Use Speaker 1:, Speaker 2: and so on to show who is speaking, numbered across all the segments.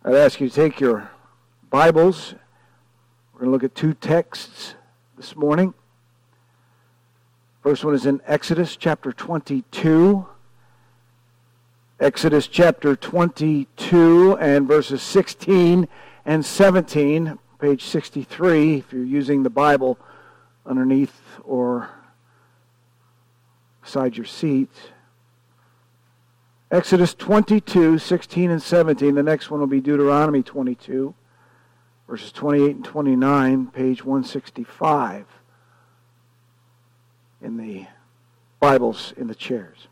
Speaker 1: I'd ask you to take your Bibles. We're going to look at two texts this morning. First one is in Exodus chapter 22. Exodus chapter 22 and verses 16 and 17, page 63, if you're using the Bible underneath or beside your seat. Exodus 22, 16 and 17. The next one will be Deuteronomy 22, verses 28 and 29, page 165 in the Bibles in the chairs.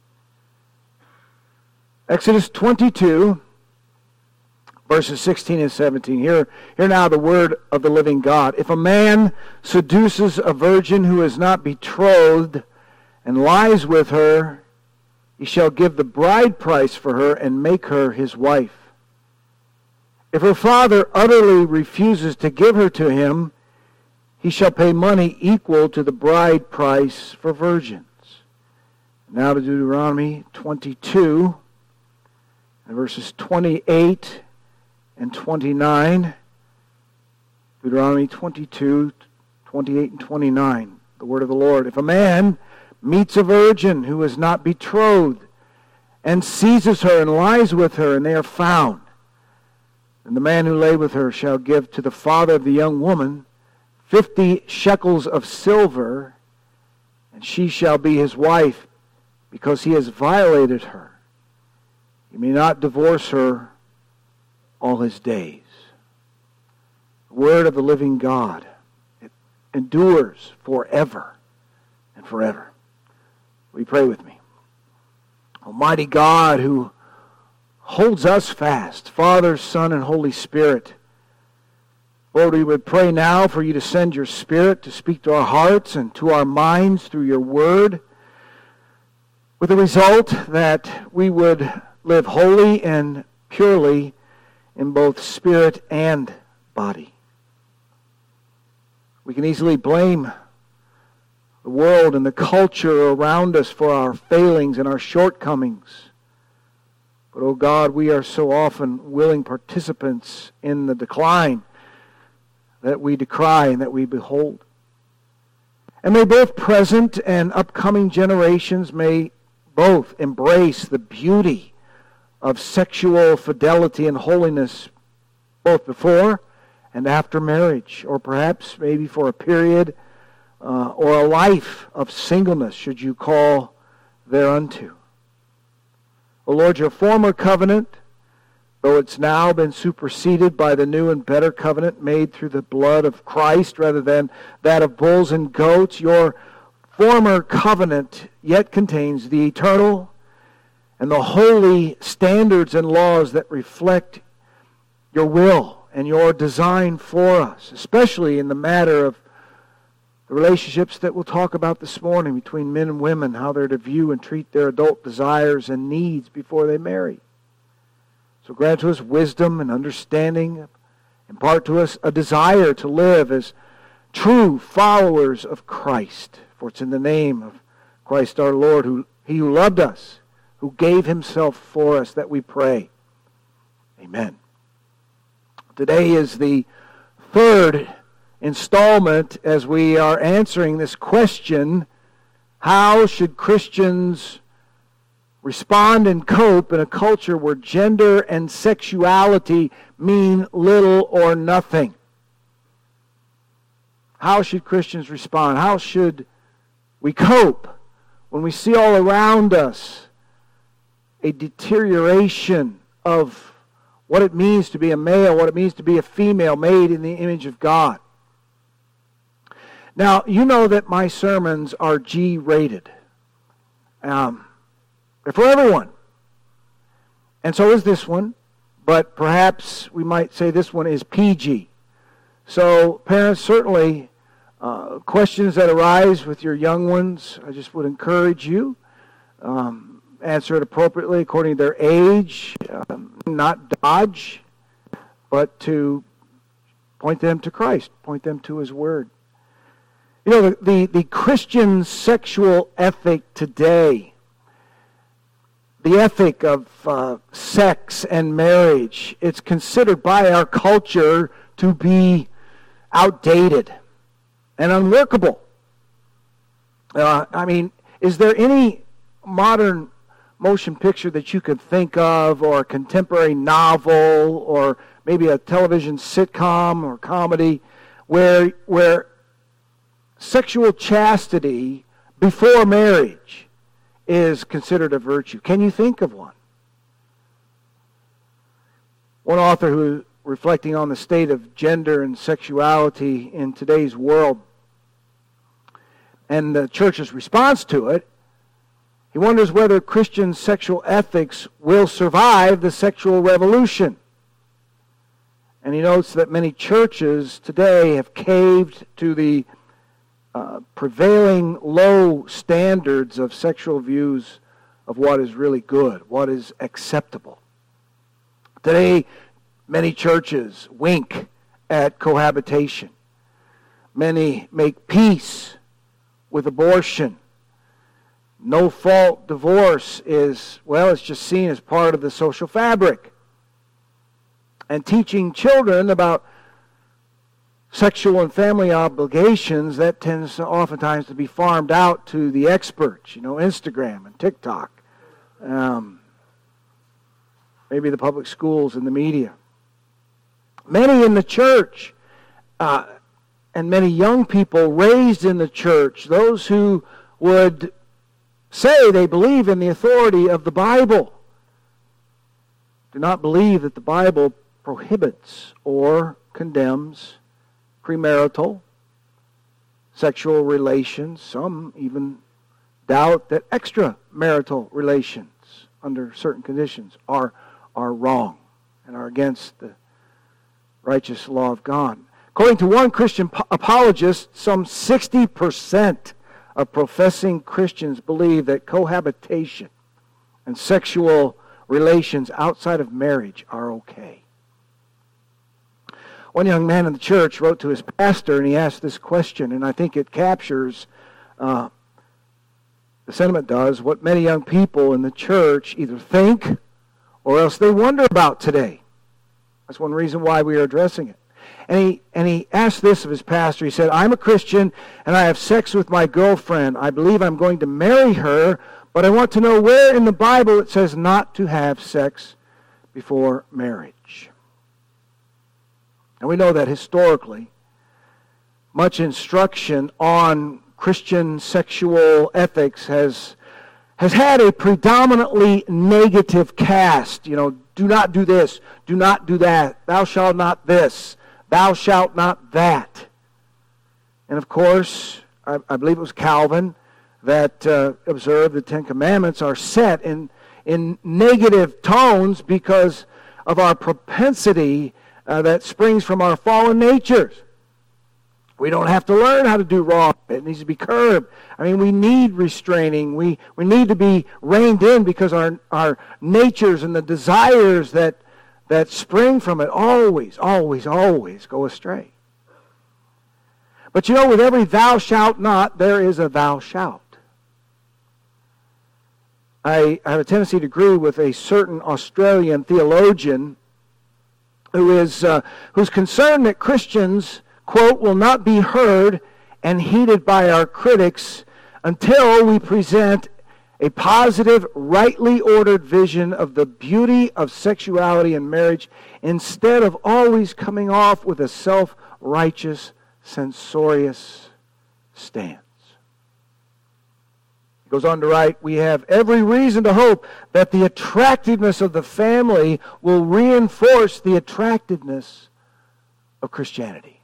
Speaker 1: Exodus 22, verses 16 and 17. Hear now the word of the living God. If a man seduces a virgin who is not betrothed and lies with her, he shall give the bride price for her and make her his wife. If her father utterly refuses to give her to him, he shall pay money equal to the bride price for virgins. Now to Deuteronomy 22, and verses 28 and 29. Deuteronomy 22, 28 and 29. The word of the Lord. If a man meets a virgin who is not betrothed and seizes her and lies with her, and they are found, then the man who lay with her shall give to the father of the young woman 50 shekels of silver, and she shall be his wife, because he has violated her. He may not divorce her all his days. The word of the living God, it endures forever and forever. Will you pray with me? Almighty God, who holds us fast, Father, Son, and Holy Spirit, Lord, we would pray now for you to send your Spirit to speak to our hearts and to our minds through your word, with the result that we would live holy and purely in both spirit and body. We can easily blame the world and the culture around us for our failings and our shortcomings. But, oh God, we are so often willing participants in the decline that we decry and that we behold. And may both present and upcoming generations may both embrace the beauty of sexual fidelity and holiness, both before and after marriage, or perhaps maybe for a period or a life of singleness, should you call thereunto. O Lord, your former covenant, though it's now been superseded by the new and better covenant made through the blood of Christ rather than that of bulls and goats, your former covenant yet contains the eternal and the holy standards and laws that reflect your will and your design for us, especially in the matter of the relationships that we'll talk about this morning between men and women, how they're to view and treat their adult desires and needs before they marry. So grant to us wisdom and understanding. Impart to us a desire to live as true followers of Christ. For it's in the name of Christ our Lord, He who loved us, who gave himself for us, that we pray. Amen. Today is the third installment as we are answering this question: how should Christians respond and cope in a culture where gender and sexuality mean little or nothing? How should Christians respond? How should we cope when we see all around us a deterioration of what it means to be a male, what it means to be a female made in the image of God? Now, you know that my sermons are G-rated. They're for everyone. And so is this one, but perhaps we might say this one is PG. So parents, certainly questions that arise with your young ones, I just would encourage you, answer it appropriately according to their age, not dodge, but to point them to Christ, point them to His Word. You know, the Christian sexual ethic today the ethic of sex and marriage, it's considered by our culture to be outdated and unworkable. Is there any modern motion picture that you could think of, or a contemporary novel, or maybe a television sitcom or comedy, where sexual chastity before marriage is considered a virtue? Can you think of one? One author who, reflecting on the state of gender and sexuality in today's world and the church's response to it, he wonders whether Christian sexual ethics will survive the sexual revolution. And he notes that many churches today have caved to the prevailing low standards of sexual views of what is really good, what is acceptable. Today, many churches wink at cohabitation. Many make peace with abortion. No-fault divorce is, it's just seen as part of the social fabric. And teaching children about sexual and family obligations, that tends to oftentimes to be farmed out to the experts, Instagram and TikTok, maybe the public schools and the media. Many in the church and many young people raised in the church, those who would say they believe in the authority of the Bible, do not believe that the Bible prohibits or condemns premarital sexual relations. Some even doubt that extramarital relations under certain conditions are wrong and are against the righteous law of God. According to one Christian apologist, some 60% of professing Christians believe that cohabitation and sexual relations outside of marriage are okay. One young man in the church wrote to his pastor and he asked this question, and I think it captures, the sentiment does, what many young people in the church either think or else they wonder about today. That's one reason why we are addressing it. And he asked this of his pastor. He said, "I'm a Christian and I have sex with my girlfriend. I believe I'm going to marry her, but I want to know where in the Bible it says not to have sex before marriage." And we know that historically, much instruction on Christian sexual ethics has had a predominantly negative cast. Do not do this, do not do that, thou shalt not this, thou shalt not that. And of course, I believe it was Calvin that observed the Ten Commandments are set in negative tones because of our propensity that springs from our fallen natures. We don't have to learn how to do wrong. It needs to be curbed. We need restraining. We need to be reined in because our natures and the desires that spring from it always go astray. But with every thou shalt not, there is a thou shalt. I have a tendency to agree with a certain Australian theologian who's concerned that Christians, quote, will not be heard and heeded by our critics until we present a positive, rightly ordered vision of the beauty of sexuality and marriage instead of always coming off with a self-righteous, censorious stance. He goes on to write, "We have every reason to hope that the attractiveness of the family will reinforce the attractiveness of Christianity."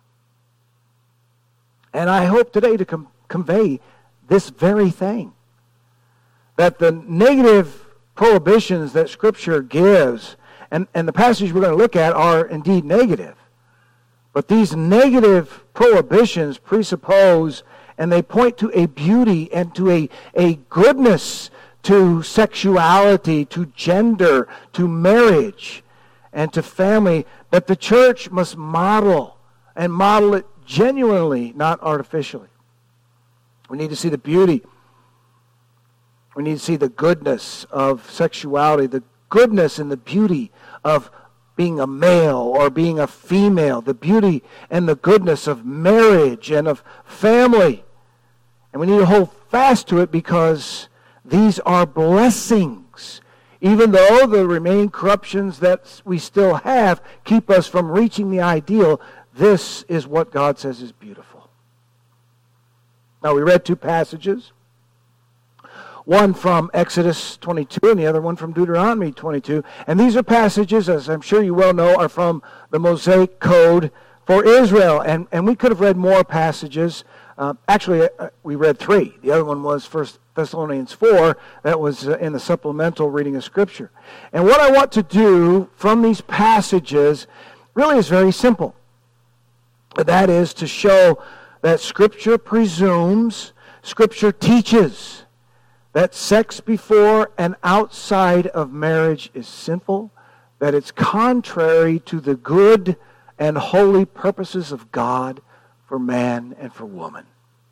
Speaker 1: And I hope today to convey this very thing, that the negative prohibitions that Scripture gives, and the passages we're going to look at are indeed negative, but these negative prohibitions presuppose and they point to a beauty and to a goodness to sexuality, to gender, to marriage, and to family that the church must model, and model it genuinely, not artificially. We need to see the beauty We need to see the goodness of sexuality, the goodness and the beauty of being a male or being a female, the beauty and the goodness of marriage and of family. And we need to hold fast to it because these are blessings. Even though the remaining corruptions that we still have keep us from reaching the ideal, this is what God says is beautiful. Now, we read two passages. One from Exodus 22 and the other one from Deuteronomy 22. And these are passages, as I'm sure you well know, are from the Mosaic Code for Israel. And we could have read more passages. Actually, we read three. The other one was 1 Thessalonians 4. That was in the supplemental reading of Scripture. And what I want to do from these passages really is very simple. That is to show that Scripture presumes, Scripture teaches, that sex before and outside of marriage is sinful, that it's contrary to the good and holy purposes of God for man and for woman.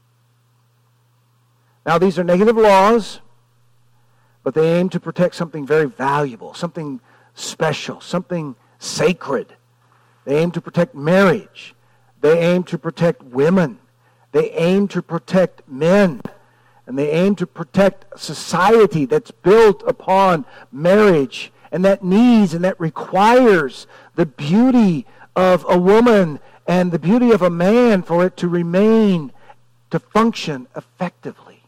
Speaker 1: Now, these are negative laws, but they aim to protect something very valuable, something special, something sacred. They aim to protect marriage. They aim to protect women. They aim to protect men. And they aim to protect society that's built upon marriage and that needs and that requires the beauty of a woman and the beauty of a man for it to remain, to function effectively.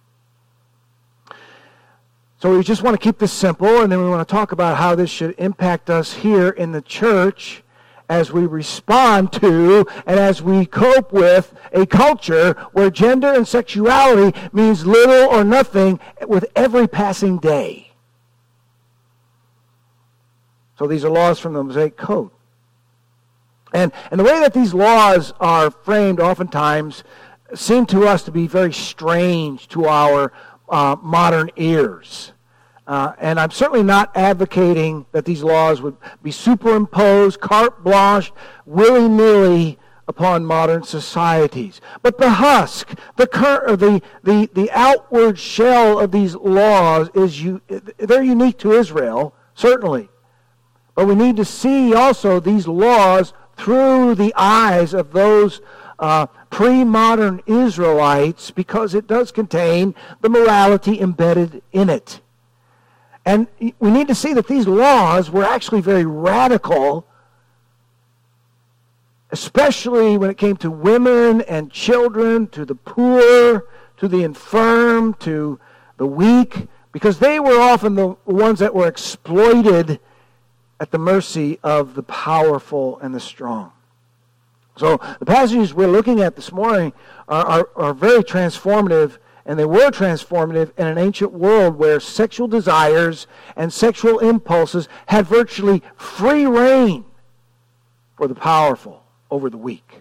Speaker 1: So we just want to keep this simple, and then we want to talk about how this should impact us here in the church as we respond to and as we cope with a culture where gender and sexuality means little or nothing with every passing day. So these are laws from the Mosaic Code. And the way that these laws are framed oftentimes seem to us to be very strange to our modern ears. And I'm certainly not advocating that these laws would be superimposed, carte blanche, willy-nilly upon modern societies. But the husk, the outward shell of these laws they're unique to Israel, certainly. But we need to see also these laws through the eyes of those pre-modern Israelites, because it does contain the morality embedded in it. And we need to see that these laws were actually very radical, especially when it came to women and children, to the poor, to the infirm, to the weak, because they were often the ones that were exploited at the mercy of the powerful and the strong. So the passages we're looking at this morning are very transformative. And they were transformative in an ancient world where sexual desires and sexual impulses had virtually free reign for the powerful over the weak.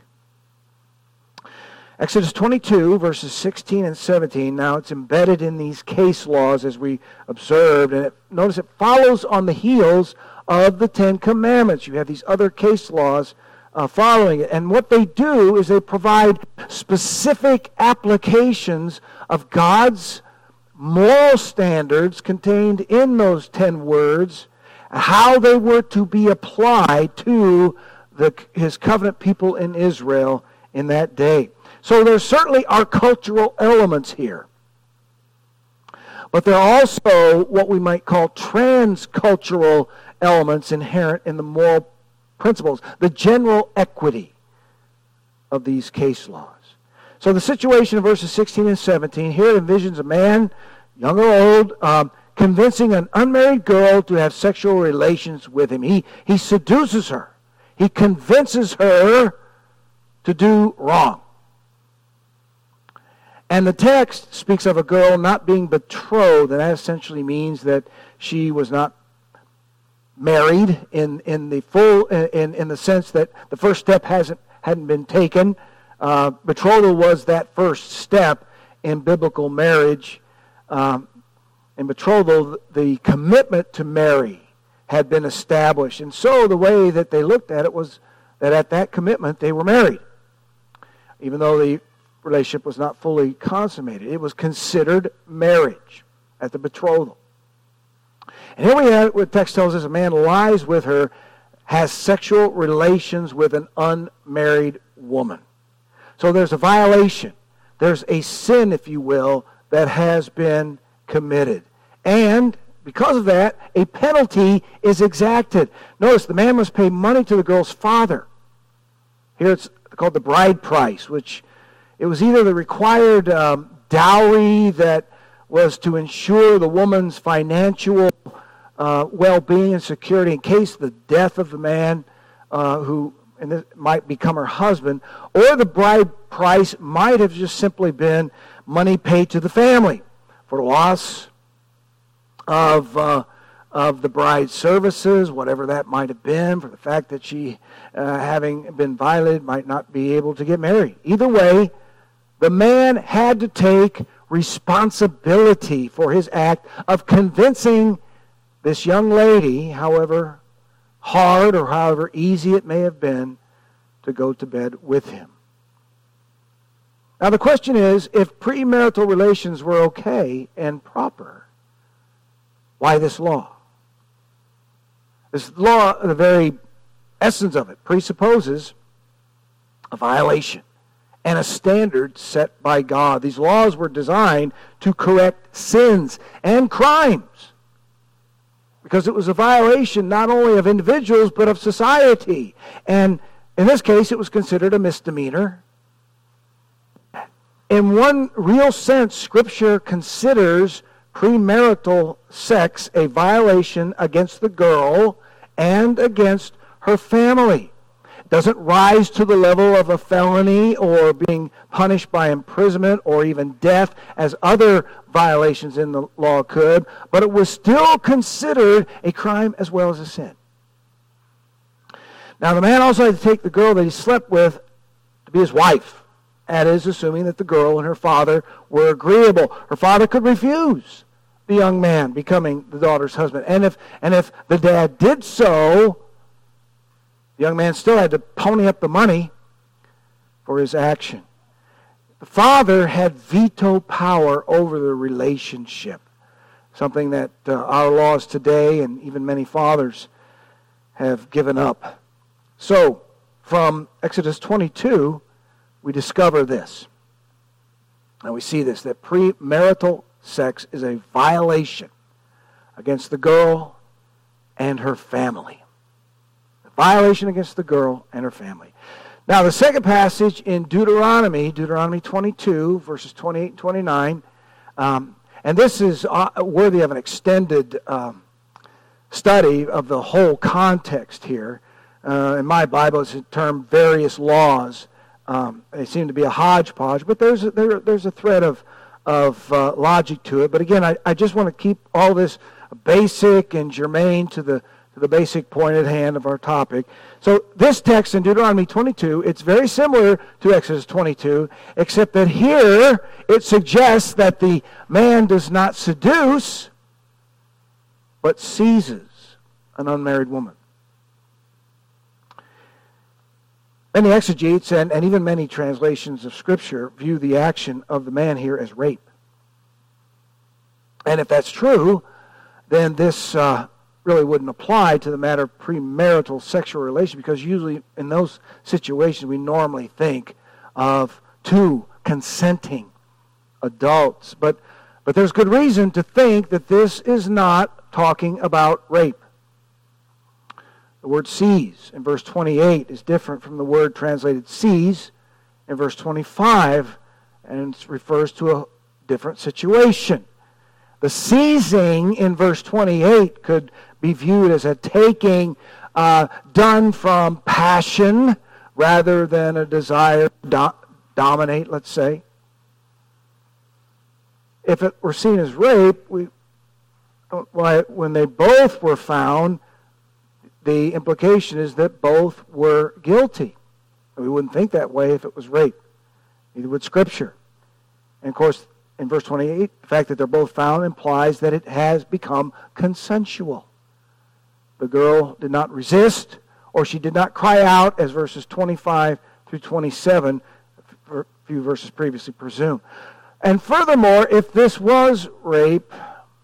Speaker 1: Exodus 22, verses 16 and 17. Now it's embedded in these case laws as we observed. And notice it follows on the heels of the Ten Commandments. You have these other case laws following it. And what they do is they provide specific applications of God's moral standards contained in those 10 words, how they were to be applied to his covenant people in Israel in that day. So there certainly are cultural elements here. But there are also what we might call transcultural elements inherent in the moral principles, the general equity of these case laws. So the situation in verses 16 and 17, here it envisions a man, young or old, convincing an unmarried girl to have sexual relations with him. He seduces her. He convinces her to do wrong. And the text speaks of a girl not being betrothed, and that essentially means that she was not married in the sense that the first step hadn't been taken. Betrothal was that first step in biblical marriage. In betrothal, the commitment to marry had been established. And so the way that they looked at it was that at that commitment they were married. Even though the relationship was not fully consummated. It was considered marriage at the betrothal. And here we have what the text tells us: a man lies with her, has sexual relations with an unmarried woman. So there's a violation. There's a sin, if you will, that has been committed. And because of that, a penalty is exacted. Notice the man must pay money to the girl's father. Here it's called the bride price, which it was either the required dowry that was to ensure the woman's financial well-being and security in case the death of the man who might become her husband, or the bride price might have just simply been money paid to the family for loss of the bride's services, whatever that might have been, for the fact that she, having been violated, might not be able to get married. Either way, the man had to take responsibility for his act of convincing this young lady, however hard or however easy it may have been, to go to bed with him. Now the question is, if premarital relations were okay and proper, why this law? This law, the very essence of it, presupposes a violation and a standard set by God. These laws were designed to correct sins and crimes, because it was a violation not only of individuals but of society. And in this case, it was considered a misdemeanor. In one real sense, Scripture considers premarital sex a violation against the girl and against her family. It doesn't rise to the level of a felony or being punished by imprisonment or even death as other violations in the law could, but it was still considered a crime as well as a sin. Now the man also had to take the girl that he slept with to be his wife. That is, assuming that the girl and her father were agreeable. Her father could refuse the young man becoming the daughter's husband. And if the dad did so, the young man still had to pony up the money for his action. The father had veto power over the relationship, something that our laws today and even many fathers have given up. So, from Exodus 22, we discover this. And we see this, that premarital sex is a violation against the girl and her family. A violation against the girl and her family. Now, the second passage in Deuteronomy 22, verses 28 and 29, and this is worthy of an extended study of the whole context here. In my Bible, it's termed various laws. They seem to be a hodgepodge, but there's a thread of logic to it. But again, I just want to keep all this basic and germane to the basic point at hand of our topic. So this text in Deuteronomy 22, it's very similar to Exodus 22, except that here it suggests that the man does not seduce, but seizes an unmarried woman. Many exegetes and even many translations of Scripture view the action of the man here as rape. And if that's true, then this really wouldn't apply to the matter of premarital sexual relation, because usually in those situations we normally think of two consenting adults. But there's good reason to think that this is not talking about rape. The word seize in verse 28 is different from the word translated seize in verse 25, and it refers to a different situation. The seizing in verse 28 could be viewed as a taking done from passion rather than a desire to dominate, let's say. If it were seen as rape, when they both were found, the implication is that both were guilty. We wouldn't think that way if it was rape. Neither would Scripture. And of course, in verse 28, the fact that they're both found implies that it has become consensual. The girl did not resist, or she did not cry out, as verses 25 through 27, a few verses previously presume. And furthermore, if this was rape,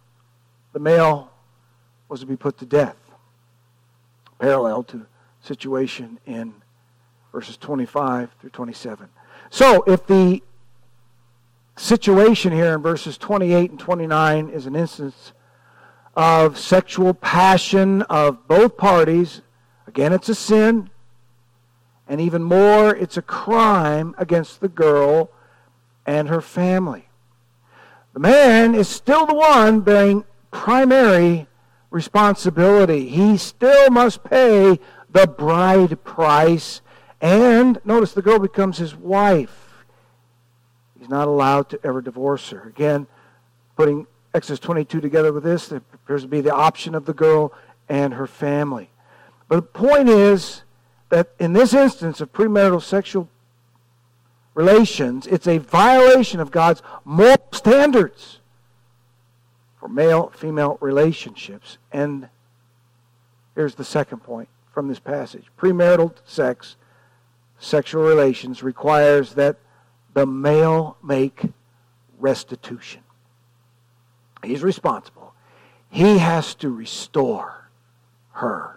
Speaker 1: the male was to be put to death, parallel to the situation in verses 25 through 27. So, if the situation here in verses 28 and 29 is an instance of sexual passion of both parties, again, it's a sin, and even more, it's a crime against the girl and her family. The man is still the one bearing primary responsibility. He still must pay the bride price, and notice the girl becomes his wife. He's not allowed to ever divorce her. Again, putting Exodus 22 together with this, there appears to be the option of the girl and her family. But the point is that in this instance of premarital sexual relations, it's a violation of God's moral standards for male-female relationships. And here's the second point from this passage. Premarital sex, sexual relations, requires that the male make restitution. He's responsible. He has to restore her.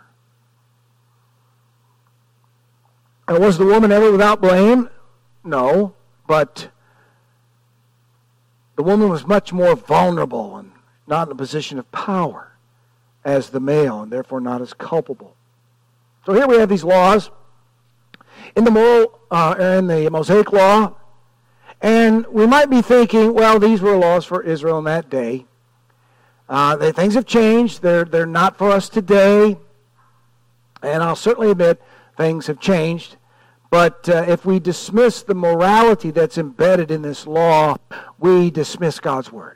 Speaker 1: And was the woman ever without blame? No, but the woman was much more vulnerable and not in a position of power as the male, and therefore not as culpable. So here we have these laws in the Mosaic law, and we might be thinking, well, these were laws for Israel in that day. Things have changed. They're not for us today, and I'll certainly admit things have changed. But if we dismiss the morality that's embedded in this law, we dismiss God's Word.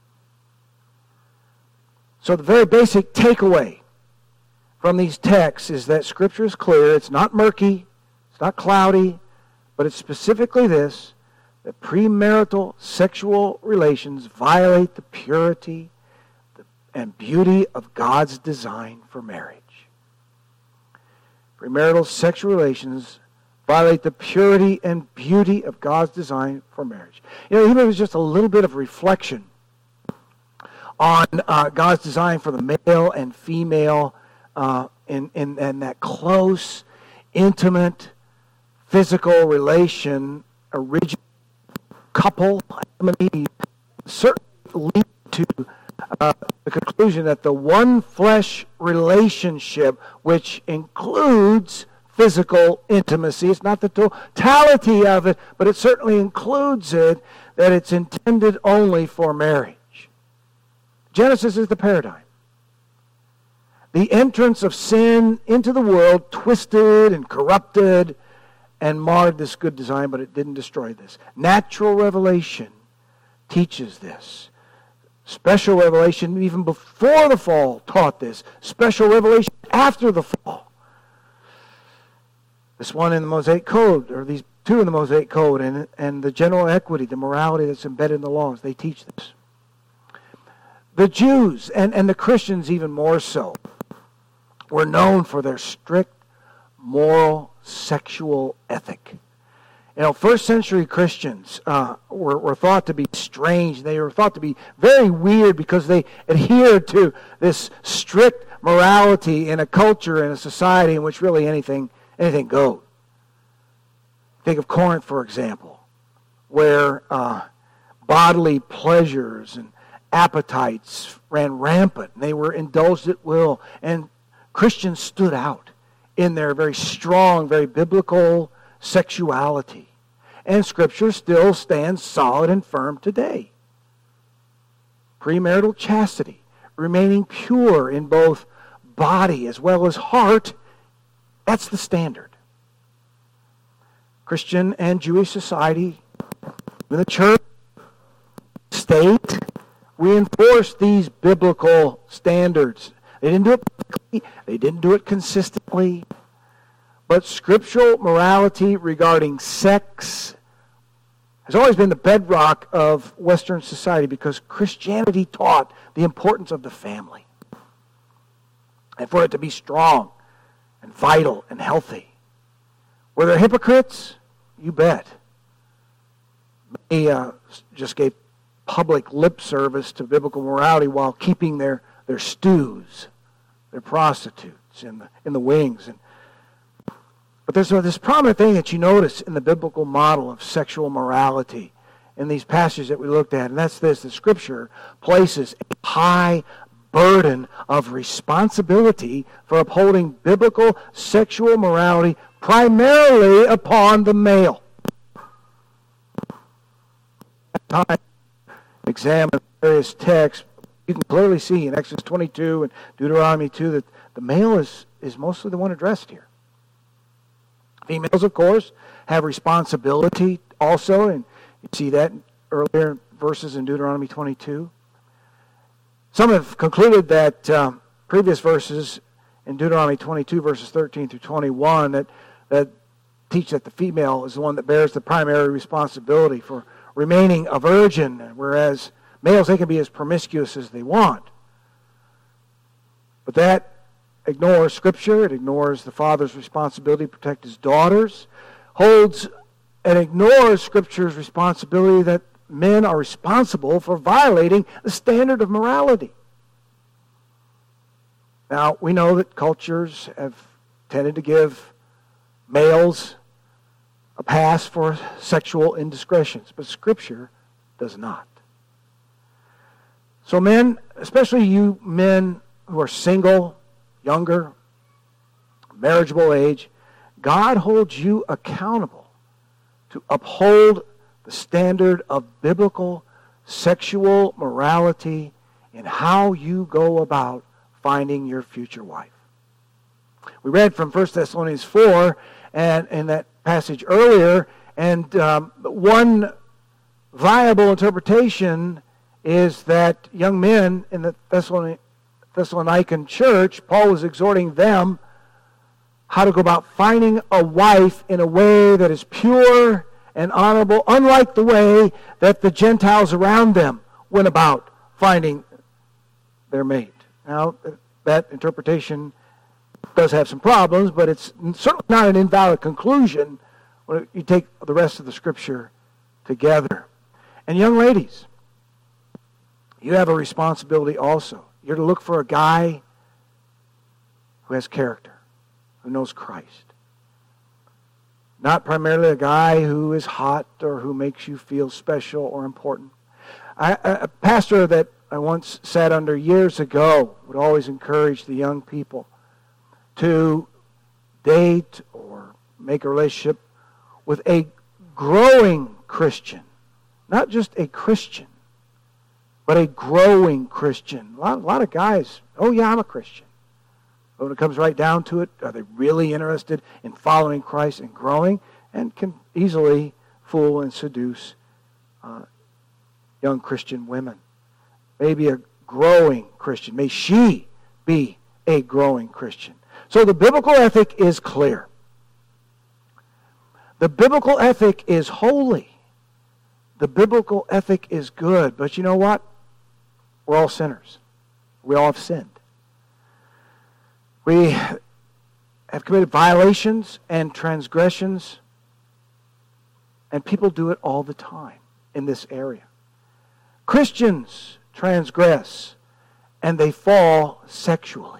Speaker 1: So the very basic takeaway from these texts is that Scripture is clear. It's not murky. It's not cloudy. But it's specifically this, that premarital sexual relations violate the purity and beauty of God's design for marriage. Premarital sexual relations violate the purity and beauty of God's design for marriage. You know, even if it's just a little bit of reflection on God's design for the male and female in that close, intimate, physical relation, original couple, certainly lead to the conclusion that the one flesh relationship, which includes physical intimacy, it's not the totality of it, but it certainly includes it, that it's intended only for marriage. Genesis is the paradigm. The entrance of sin into the world twisted and corrupted and marred this good design, but it didn't destroy this. Natural revelation teaches this. Special revelation even before the fall taught this. Special revelation after the fall. This one in the Mosaic Code, or these two in the Mosaic Code, and the general equity, the morality that's embedded in the laws, they teach this. The Jews, and the Christians even more so, were known for their strict moral sexual ethic. You know, first century Christians were thought to be strange. They were thought to be very weird because they adhered to this strict morality in a culture, in a society in which really anything goes. Think of Corinth, for example, where bodily pleasures and appetites ran rampant. They were indulged at will, and Christians stood out in their very strong, very biblical sexuality. And Scripture still stands solid and firm today. Premarital chastity, remaining pure in both body as well as heart, that's the standard. Christian and Jewish society, the church, state, reinforced these biblical standards. They didn't do it perfectly. They didn't do it consistently. But scriptural morality regarding sex has always been the bedrock of Western society because Christianity taught the importance of the family and for it to be strong and vital and healthy. Were there hypocrites? You bet. They just gave public lip service to biblical morality while keeping their stews, their prostitutes in the wings. But there's this prominent thing that you notice in the biblical model of sexual morality in these passages that we looked at, and that's this: the Scripture places a high burden of responsibility for upholding biblical sexual morality primarily upon the male. Time examine various texts, you can clearly see in Exodus 22 and Deuteronomy 2 that the male is mostly the one addressed here. Females, of course, have responsibility also, and you see that earlier verses in Deuteronomy 22. Some have concluded that previous verses in Deuteronomy 22, verses 13 through 21, that teach that the female is the one that bears the primary responsibility for remaining a virgin, whereas males, they can be as promiscuous as they want. But that ignores Scripture. It ignores the father's responsibility to protect his daughters. Holds and ignores Scripture's responsibility that men are responsible for violating the standard of morality. Now, we know that cultures have tended to give males a pass for sexual indiscretions, but Scripture does not. So men, especially you men who are single, younger, marriageable age, God holds you accountable to uphold the standard of biblical sexual morality in how you go about finding your future wife. We read from 1 Thessalonians 4 and in that passage earlier, and one viable interpretation is that young men in the Thessalonican church, Paul was exhorting them how to go about finding a wife in a way that is pure and honorable, unlike the way that the Gentiles around them went about finding their mate. Now, that interpretation does have some problems, but it's certainly not an invalid conclusion when you take the rest of the Scripture together. And young ladies, you have a responsibility also. You're to look for a guy who has character, who knows Christ. Not primarily a guy who is hot or who makes you feel special or important. A pastor that I once sat under years ago would always encourage the young people to date or make a relationship with a growing Christian. Not just a Christian, but a growing Christian. A lot of guys, oh yeah, I'm a Christian. But when it comes right down to it, are they really interested in following Christ and growing? And can easily fool and seduce young Christian women. Maybe a growing Christian. May she be a growing Christian. So the biblical ethic is clear. The biblical ethic is holy. The biblical ethic is good. But you know what? We're all sinners. We all have sinned. We have committed violations and transgressions, and people do it all the time in this area. Christians transgress, and they fall sexually.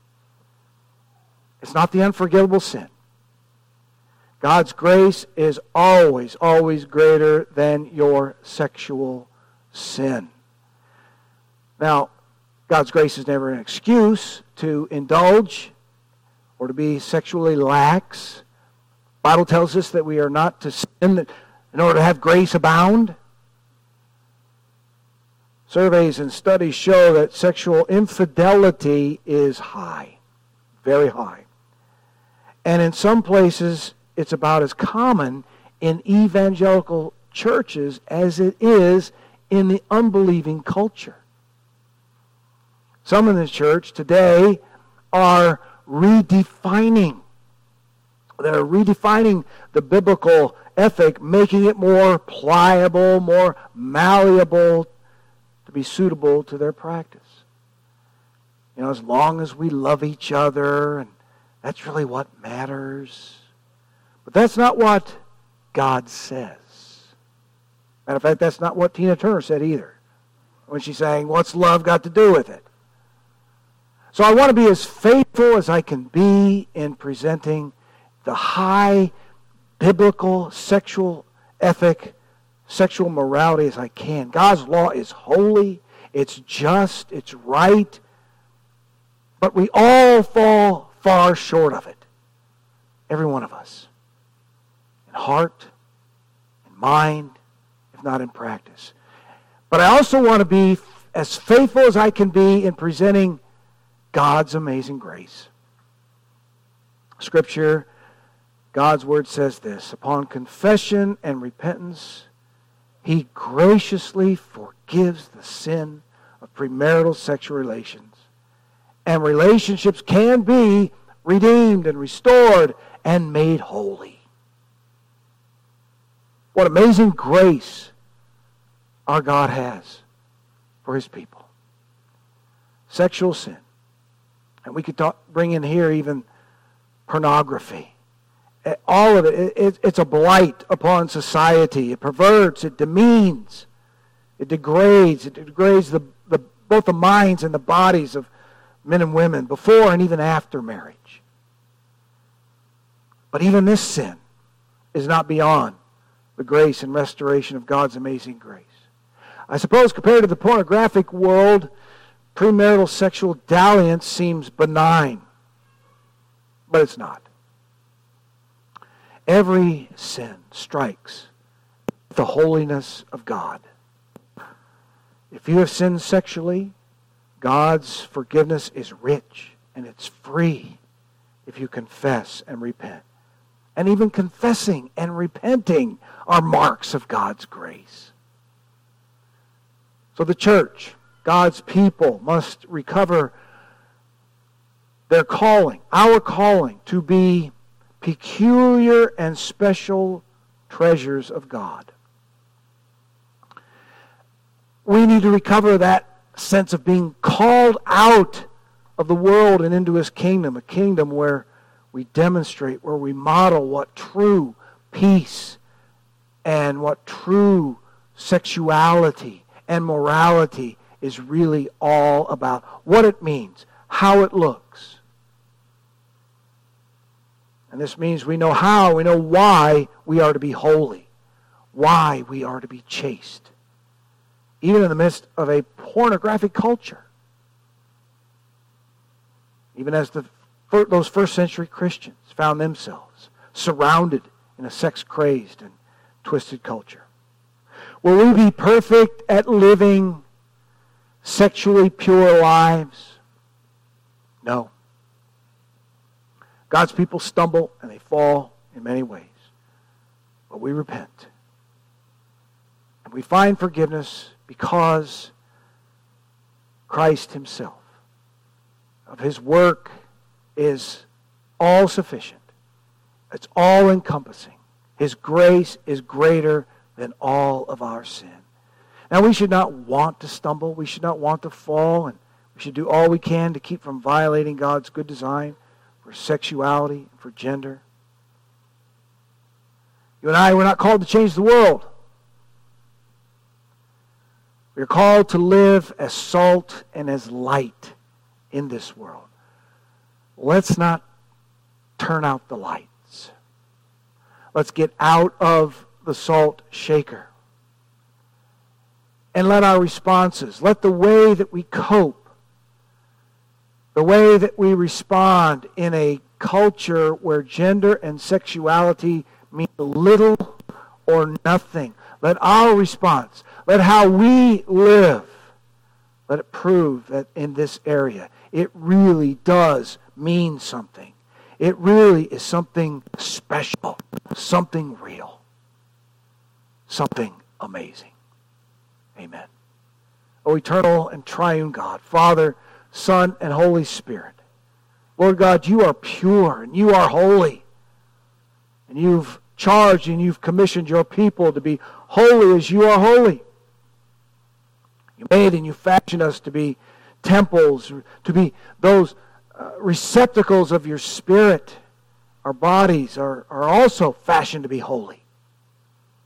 Speaker 1: It's not the unforgivable sin. God's grace is always, always greater than your sexual sin. Now, God's grace is never an excuse to indulge or to be sexually lax. The Bible tells us that we are not to sin in order to have grace abound. Surveys and studies show that sexual infidelity is high, very high. And in some places, it's about as common in evangelical churches as it is in the unbelieving culture. Some in the church today are redefining. They're redefining the biblical ethic, making it more pliable, more malleable to be suitable to their practice. You know, as long as we love each other, and that's really what matters. But that's not what God says. Matter of fact, that's not what Tina Turner said either, when she sang, "What's love got to do with it?" So I want to be as faithful as I can be in presenting the high biblical sexual ethic, sexual morality as I can. God's law is holy, it's just, it's right, but we all fall far short of it. Every one of us. In heart, in mind, if not in practice. But I also want to be as faithful as I can be in presenting God's amazing grace. Scripture, God's Word says this: upon confession and repentance, He graciously forgives the sin of premarital sexual relations. And relationships can be redeemed and restored and made holy. What amazing grace our God has for His people. Sexual sin. And we could bring in here even pornography. All of it, it's a blight upon society. It perverts, it demeans, it degrades. It degrades both the minds and the bodies of men and women before and even after marriage. But even this sin is not beyond the grace and restoration of God's amazing grace. I suppose compared to the pornographic world, premarital sexual dalliance seems benign, but it's not. Every sin strikes the holiness of God. If you have sinned sexually, God's forgiveness is rich and it's free if you confess and repent. And even confessing and repenting are marks of God's grace. So the church, God's people, must recover their calling, our calling, to be peculiar and special treasures of God. We need to recover that sense of being called out of the world and into His kingdom, a kingdom where we demonstrate, where we model what true peace and what true sexuality and morality is really all about. What it means, how it looks. And this means we know how, we know why we are to be holy, why we are to be chaste, even in the midst of a pornographic culture. Even as those first century Christians found themselves surrounded in a sex-crazed and twisted culture. Will we be perfect at living sexually pure lives? No. God's people stumble and they fall in many ways. But we repent. And we find forgiveness because Christ Himself, of His work, is all sufficient. It's all encompassing. His grace is greater than all of our sin. Now we should not want to stumble. We should not want to fall. And we should do all we can to keep from violating God's good design for sexuality and for gender. You and I, we're not called to change the world. We're called to live as salt and as light in this world. Let's not turn out the lights. Let's get out of the salt shaker. And let our responses, let the way that we cope, the way that we respond in a culture where gender and sexuality mean little or nothing, let our response, let how we live, let it prove that in this area it really does mean something. It really is something special, something real, something amazing. Amen. O eternal and triune God, Father, Son, and Holy Spirit, Lord God, You are pure and You are holy. And You've charged and You've commissioned Your people to be holy as You are holy. You made and You fashioned us to be temples, to be those receptacles of Your Spirit. Our bodies are also fashioned to be holy.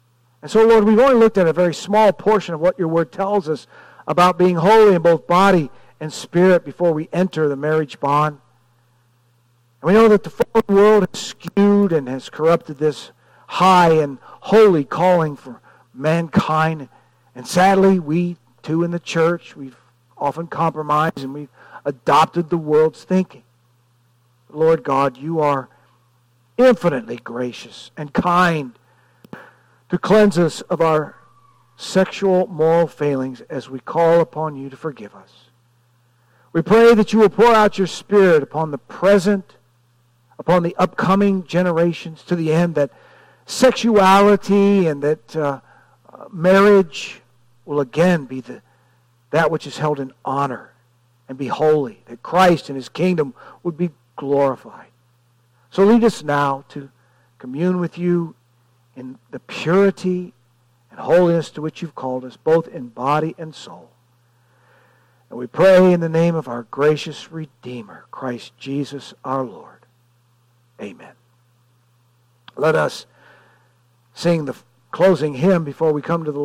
Speaker 1: And so, Lord, we've only looked at a very small portion of what your word tells us about being holy in both body and spirit before we enter the marriage bond. And we know that the fallen world has skewed and has corrupted this high and holy calling for mankind. And sadly, we too in the church, we've often compromised and we've adopted the world's thinking. Lord God, you are infinitely gracious and kind to cleanse us of our sexual moral failings as we call upon you to forgive us. We pray that you will pour out your Spirit upon the present, upon the upcoming generations, to the end that sexuality and that marriage will again be that which is held in honor and be holy, that Christ and his kingdom would be glorified. So lead us now to commune with you in the purity and holiness to which you've called us, both in body and soul. And we pray in the name of our gracious Redeemer, Christ Jesus our Lord. Amen. Let us sing the closing hymn before we come to the